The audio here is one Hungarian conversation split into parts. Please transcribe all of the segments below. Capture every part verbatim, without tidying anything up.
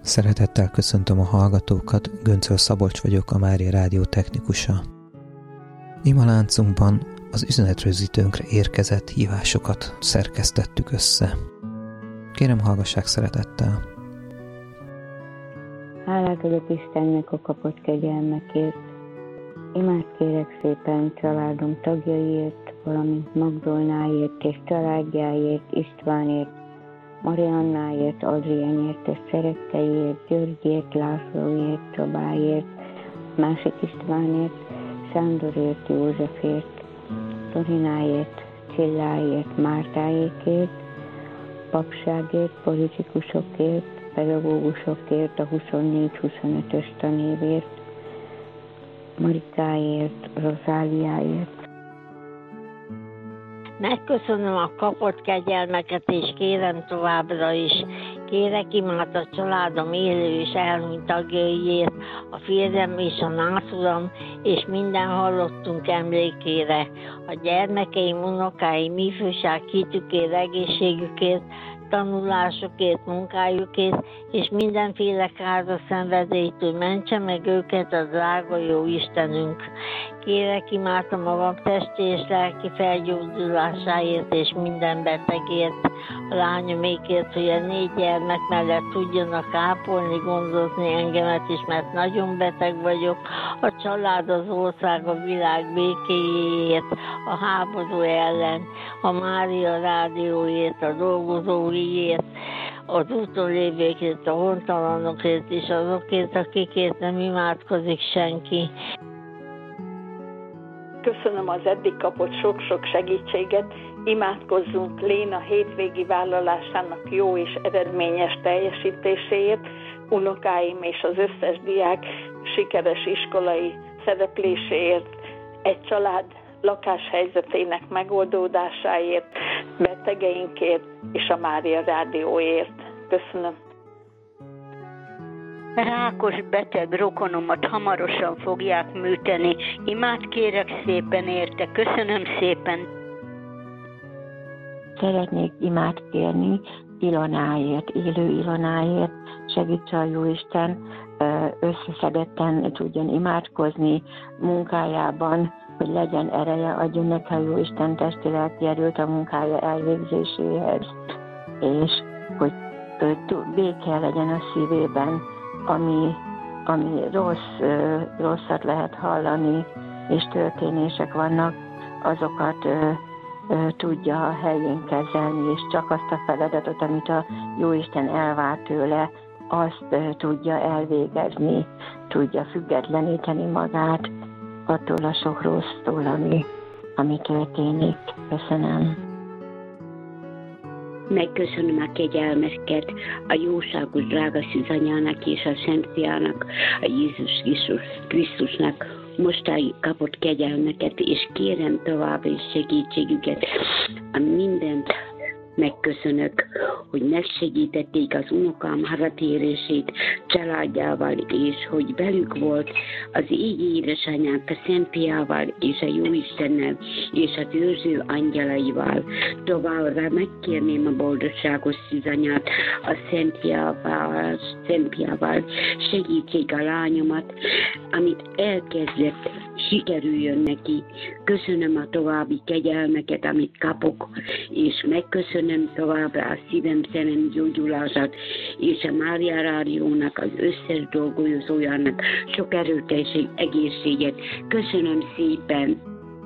Szeretettel köszöntöm a hallgatókat, Göncöl Szabolcs vagyok, a Mária Rádió technikusa. Ima láncunkban az üzenetrögzítőnkre érkezett hívásokat szerkesztettük össze. Kérem, hallgassák szeretettel! Hálát adok Istennek a kapott kegyelmekért. Imát kérek szépen családom tagjaiért, valamint Magdolnáért és családjáért, Istvánért, Mariannáért, Adriánért és szeretteiért, Györgyért, Lászlóért, Csabáért, másik Istvánért, Sándorért, Józsefért, Dorináért, Csilláért, Mártáékért, papságért, politikusokért, pedagógusokért, a huszonnégy huszonötös tanévért, Marikáért, Rozáliáért. Megköszönöm a kapott kegyelmeket, és kérem továbbra is. Kérek imát a családom élő és elhunyt tagjaiért, a férjem és a nászuram, és minden hallottunk emlékére. A gyermekeim, unokáim, ifjúság hitükért, egészségükért, tanulásukért, munkájukért, és mindenféle káros szenvedélytől mentse meg őket a drága jó Istenünk. Kérek imát a magam testi és lelki felgyógyulásáért és minden betegért, a lányomékért, hogy a négy gyermek mellett tudjanak ápolni, gondozni engemet is, mert nagyon beteg vagyok, a család, az ország, a világ békéjéért, a háború ellen, a Mária Rádióért, a dolgozóiért, az úton lévőkért, a hontalanokért és azokért, akikért nem imádkozik senki. Köszönöm az eddig kapott sok-sok segítséget, imádkozzunk Léna hétvégi vállalásának jó és eredményes teljesítéséért, unokáim és az összes diák sikeres iskolai szerepléséért, egy család lakáshelyzetének megoldódásáért, betegeinkért és a Mária Rádióért. Köszönöm. Rákos beteg rokonomat hamarosan fogják műteni. Imát kérek szépen érte. Köszönöm szépen. Szeretnék imát kérni Ilonáért, élő Ilonáért. Segítse a Jóisten, összeszedetten tudjon imádkozni munkájában, hogy legyen ereje, adjon neki a Jóisten testi lelki erőt a munkája elvégzéséhez, és hogy béke legyen a szívében, ami, ami rossz, rosszat lehet hallani, és történések vannak, azokat ö, ö, tudja a helyén kezelni, és csak azt a feladatot, amit a Jóisten elvár tőle, azt ö, tudja elvégezni, tudja függetleníteni magát attól a sok rossztól, ami, ami történik. Köszönöm. Megköszönöm a kegyelmeket a jóságos drága szűzanyának és a Szent Fiának, a Jézus Krisztus, Krisztusnak mostáig kapott kegyelmeket, és kérem tovább is segítségüket. A mindent megköszönök, hogy megsegítették az unokám hazatérését családjával, és hogy velük volt az égi édesanyák a Szent Fiával és a Jóistennel és az őrző angyalaival. Továbbra megkérném a boldogságos szűzanyát a Szent Fiával, Szent Fiával segítsék a lányomat, amit elkezdett, sikerüljön neki. Köszönöm a további kegyelmeket, amit kapok, és megköszönöm továbbra a szívem szerem gyógyulását, és a Mária Rádiónak, az összes dolgozójának sok erőteljeség, egészséget. Köszönöm szépen!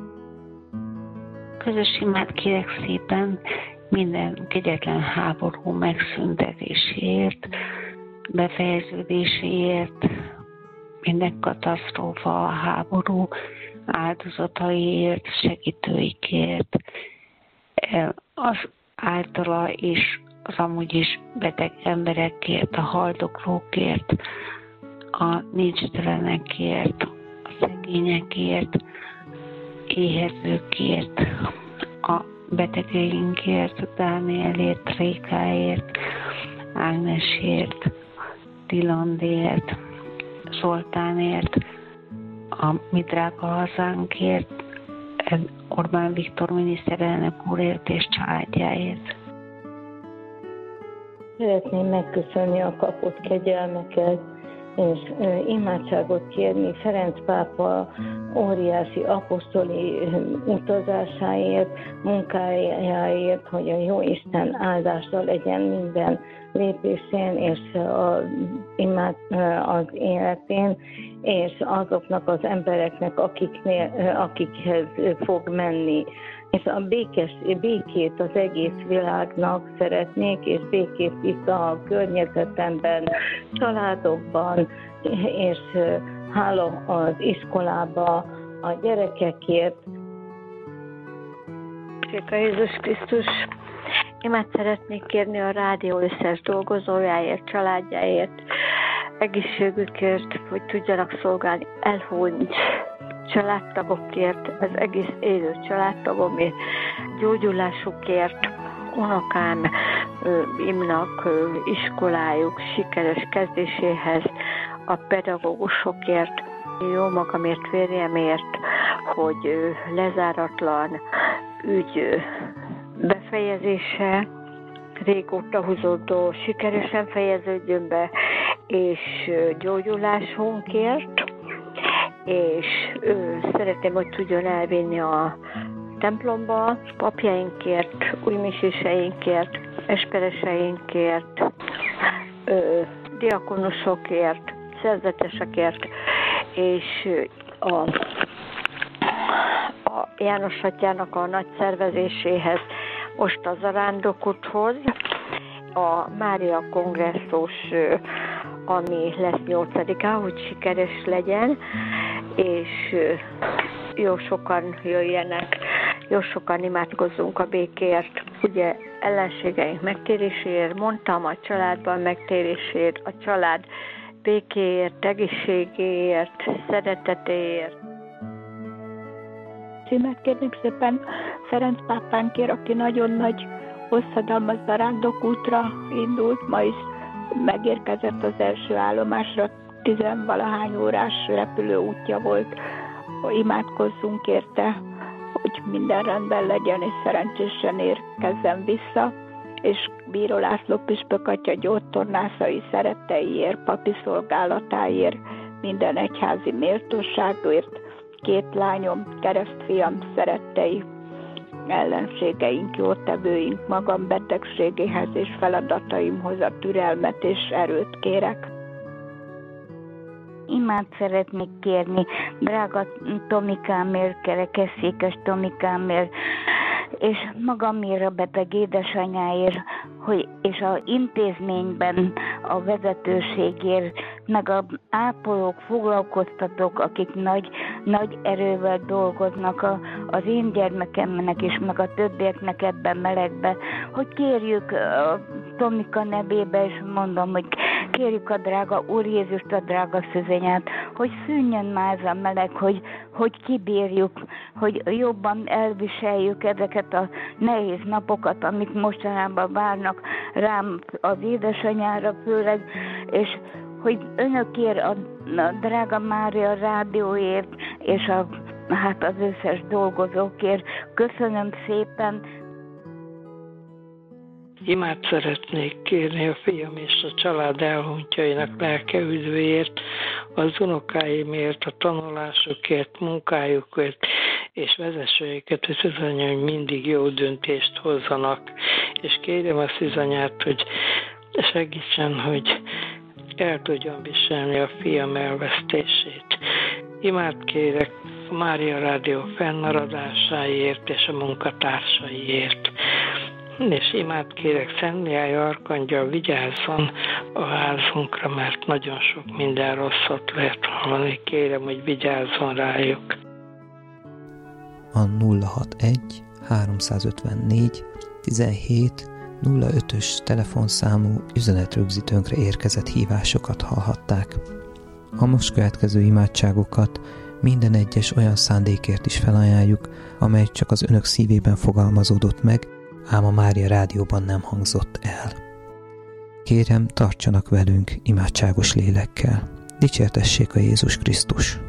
Közös imát kérek szépen minden kegyetlen háború megszüntetéséért, befejeződéséért, minden katasztrófa, háború áldozataiért, segítőikért, az általa is, az amúgy is beteg emberekért, a haldoklókért, a nincstelenekért, a szegényekért, éhezőkért, a betegeinkért, Dánielért, Rékáért, Ágnesért, Tilandért, Zoltánért, a mi drága hazánkért, Orbán Viktor miniszterelnök úrért és családjáért. Szeretném megköszönni a kapott kegyelmeket, és imádságot kérni Ferenc pápa óriási apostoli utazásáért, munkájáért, hogy a Jóisten áldása legyen minden lépésén és a, imád, az életén, és azoknak az embereknek, akiknél, akikhez fog menni. És a békés, békét az egész világnak szeretnék, és békét itt a környezetemben, családokban, és hála az iskolába, a gyerekekért. Köszönjük a Jézus Krisztus! Imát szeretnék kérni a rádió összes dolgozójáért, családjáért, egészségükért, hogy tudjanak szolgálni elhunyt családtagokért, az egész élő családtagomért, gyógyulásukért, unokám imnak iskolájuk sikeres kezdéséhez, a pedagógusokért, jó magamért, férjemért, hogy lezáratlan ügy befejezése, régóta húzódó sikeresen fejeződjön be, és gyógyulásunkért, és ő, szeretném, hogy tudjon elvinni a templomba, papjainkért, újmiséseinkért, espereseinkért, ö, diakonusokért, szerzetesekért, és a, a János atyának a nagy szervezéséhez, most a zarándokúthoz, a Mária kongresszus, ami lesz nyolcadikán, hogy sikeres legyen, és jó sokan jöjjenek, jó sokan imádkozzunk a békért, ugye ellenségeink megtéréséért, mondtam, a családban megtéréséért, a család békéért, egészségéért, szeretetéért. Címet kérnék szépen Ferenc pápánkért, aki nagyon nagy hosszadalmas zarándokútra indult, ma is megérkezett az első állomásra, tizenvalahány órás repülőútja volt. Imádkozzunk érte, hogy minden rendben legyen, és szerencsésen érkezzen vissza, és Bíró László püspök atya gyógytornászai szeretteiért, papi szolgálatáért, minden egyházi méltóságért, két lányom, keresztfiam szerettei, ellenségeink, jótevőink, magam betegségéhez és feladataimhoz a türelmet és erőt kérek. Imát szeretnék kérni, drága Tomikámért, kerekesszékes Tomikámért, és magamért, a beteg édesanyáért, hogy, és az intézményben a vezetőségért, meg a ápolók, foglalkoztatók, akik nagy, nagy erővel dolgoznak a, az én gyermekemnek is, meg a többieknek ebben melegben, hogy kérjük a Tomika nevébe, és mondom, hogy kérjük a drága Úr Jézust, a drága szüzenyát, hogy szűnjön már ez a meleg, hogy, hogy kibírjuk, hogy jobban elviseljük ezeket a nehéz napokat, amik mostanában várnak rám az édesanyára főleg, és hogy önökért, a, a drága Mária rádióért, és a, hát az összes dolgozókért köszönöm szépen. Imát szeretnék kérni a fiam és a család elhunytjainak lelke üdvéért, az unokáimért, a tanulásukért, munkájukért, és vezesse őket a szűzanya, hogy mindig jó döntést hozzanak. És kérem a szűzanyát, hogy segítsen, hogy el tudjon viselni a fiam elvesztését. Imát kérek a Mária Rádió fennmaradásáért és a munkatársaiért. És imát kérek Szent Mihály arkangyal, vigyázzon a házunkra, mert nagyon sok minden rosszat lehet hallani. Kérem, hogy vigyázzon rájuk. A nulla hatvanegy háromszázötvennégy tizenhét nulla ötös telefonszámú üzenetrögzítőnkre érkezett hívásokat hallhatták. A most következő imádságokat minden egyes olyan szándékért is felajánljuk, amely csak az önök szívében fogalmazódott meg, ám a Mária Rádióban nem hangzott el. Kérem, tartsanak velünk imádságos lélekkel. Dicsértessék a Jézus Krisztus!